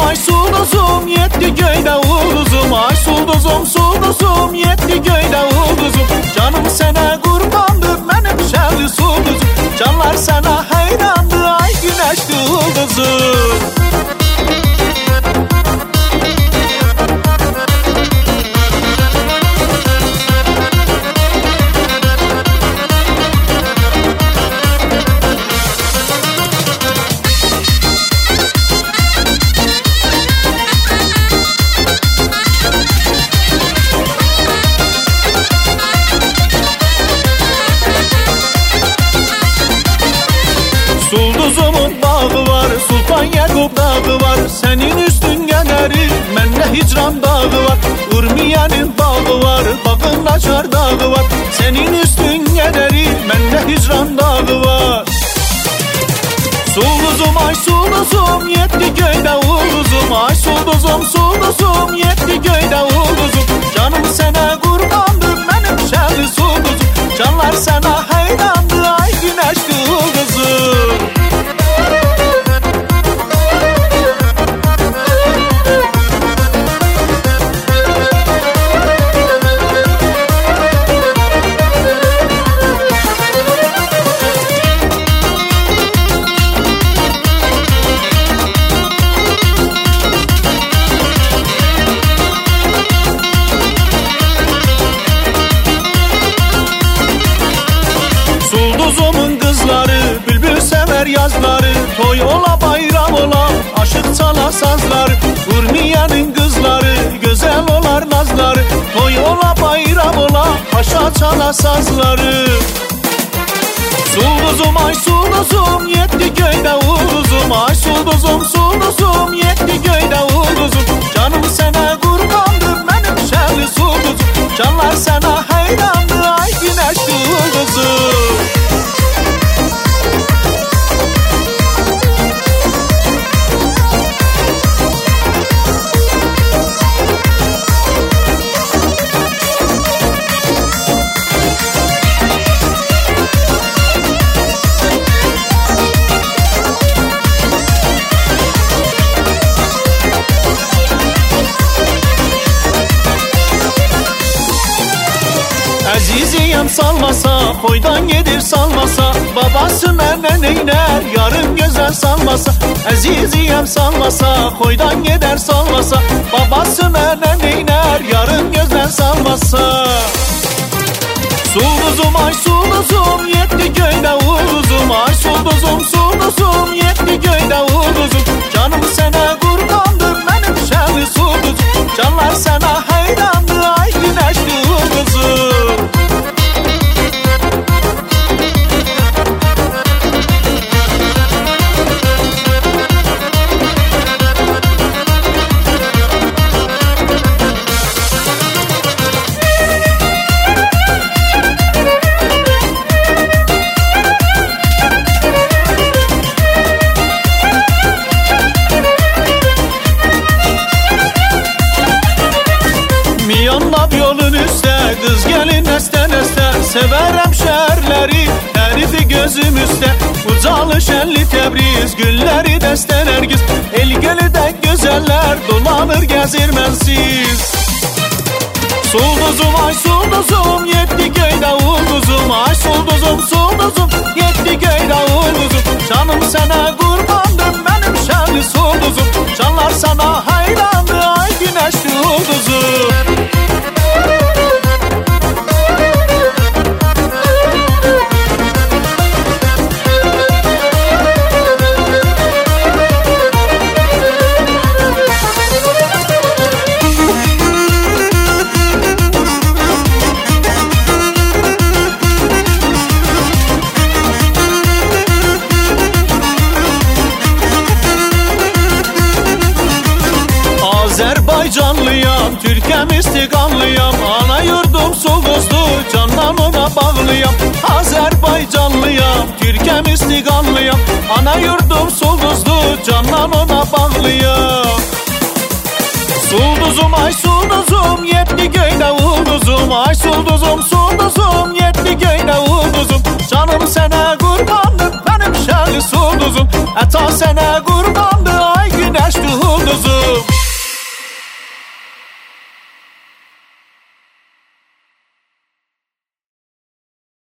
ay sulduzum, yetti göyde ulduzum. Ay sulduzum, sulduzum, yetti göyde ulduzum. Canım sana kurbandır benim şerli sulduzum. Canlar sana hayrandı, ay güneşli ulduzum. Sulduzumun bağı var, Sultan Yakup dağı var. Senin üstün gelir, mende hicran dağı var. Urmiye'nin bağı var, bakın açar dağı var. Senin üstün gelir, mende hicran dağı var. Sulduzum ay sulduzum, yetti göyde ulduzum. Ay sulduzum, sulduzum, yetti göyde ulduzum. Canım sana kurbandır benim şerli sulduzum. Canlar sana hayrandı, ay güneşli ulduzum. Sulduzumun kızları, bülbül sever yazları. Toy ola bayram ola, aşık çala sazları. Urmiye'nin kızları, güzel olar nazları. Toy ola bayram ola, paşa çala sazları. Sulduzum ay sulduzum, yetti göyde ulduzum. Ay sulduzum, sulduzum, yetti göyde ulduzum. Canım sana kurbandır benim şerli sulduzum. Canlar sana hayrandı, ay güneşli ulduzum. Aziziyem salmasa, koydan gelir salmasa. Babası menden eyler, yarın güzel salmasa. Aziziyem salmasa, koydan gider salmasa. Babası menden eyler, yarın güzel salmasa. Sulduzum ay sulduzum, yetti göyde ulduzum. Ay sulduzum, sulduzum, yetti göyde ulduzum. Canım sana kurbandır benim şerli sulduzum. Canlar sana hayrandı, ay güneşli ulduzum. Miyanlab yolun üstte, kız gelin este neste. Severem şerleri, herifi gözüm üstte. Ucalı şenli Tebriz, gülleri deste nergiz. El gölüde güzeller, dolanır gezir mensiz. Sulduzum ay sulduzum, yetti göyde ulduzum. Ay sulduzum, sulduzum, yetti göyde ulduzum. Canım sana kurbandır benim şerli sulduzum. Canlar sana hayrandı, ay güneşli ulduzum. Azerbaycanlıyam, Türkem istiqanlıyam. Ana yurdum Sulduzlu, candan ona bağlıyam. Azerbaycanlıyam, Türkem istiqanlıyam. Ana yurdum Sulduzlu, candan ona bağlıyam. Sulduzum ay sulduzum, yetti göyde ulduzum. Ay sulduzum, sulduzum, yetti göyde ulduzum. Canım sana kurbandır benim şerli sulduzum. Ata sana kurbandır